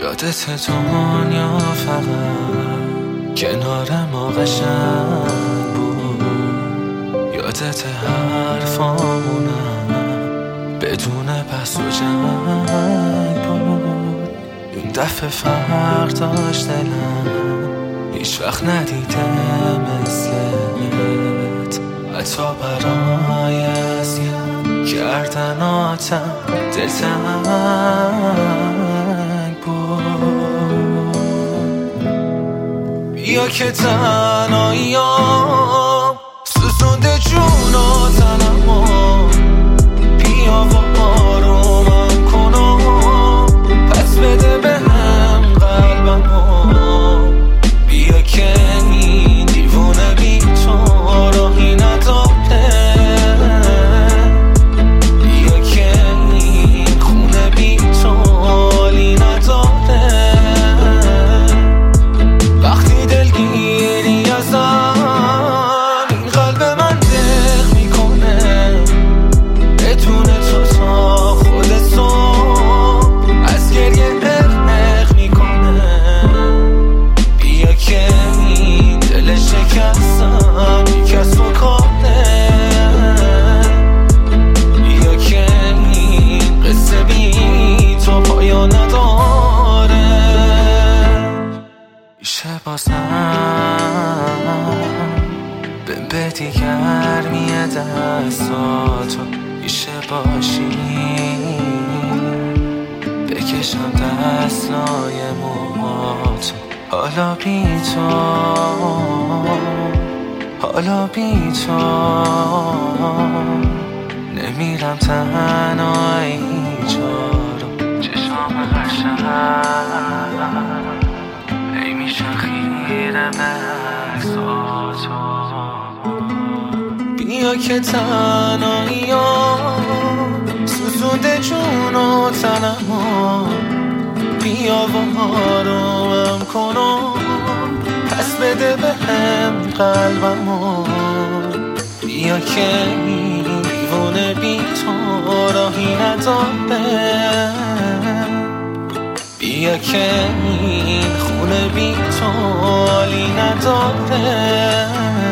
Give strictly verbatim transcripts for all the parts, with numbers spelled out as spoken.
یادت دنیا فقط کنار ما قشنگ بود، یادت حرفامونم بدون بحث و جنگ بود. این دفعه فرق داشت دلم، هیچ وقت ندیده مثلت، حتی برای اذیت کردناتم دلتنگ بود. بیا که تنهاییام سوزونده جون و تنمو، بیا و آرومم کن و پس بده بهم قلبمو. بیا که این دیوونه بی تو راهی نداره، بیا که این خونه بی تو حالی نداره. وقتی دلگیری ازم این قلب من دق میکنه، بدون تو تا خود تو از گریه اق میکنه. بیا که این دل شکستم کس و کاره، بیا که این قصه بی تو پایان نداره. میشه بازم بهم بدی گرمی دستاتو، میشه باشی بکشم دستای موهاتو. حالا بی تو، حالا بی تو نمیرم تنها اینجا رو. چشام هر شب ای میشن خیره به عکساتو. بیا که تنهاییام سوزونده جون و تنمو، بیا و آرومم کن و پس بده بهم قلبمو. بیا که این دیوونه بی تو راهی نداره، بیا که این خونه بی تو حالی نداره.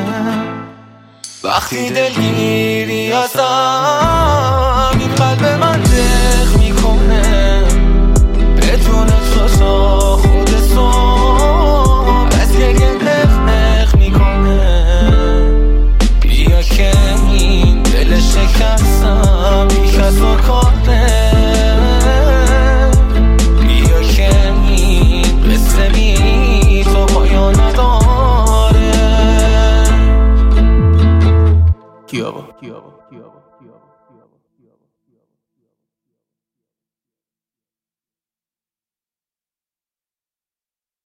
وقتی دلگیری ازم این قلب من دق میکنه، بدون تو تا خود تو از گریه نق میکنه. بیا که این دل شکستم بی کس و کاره، بیا که این قصه بی تو پایان نداره. کیابا کیابا کیابا کیابا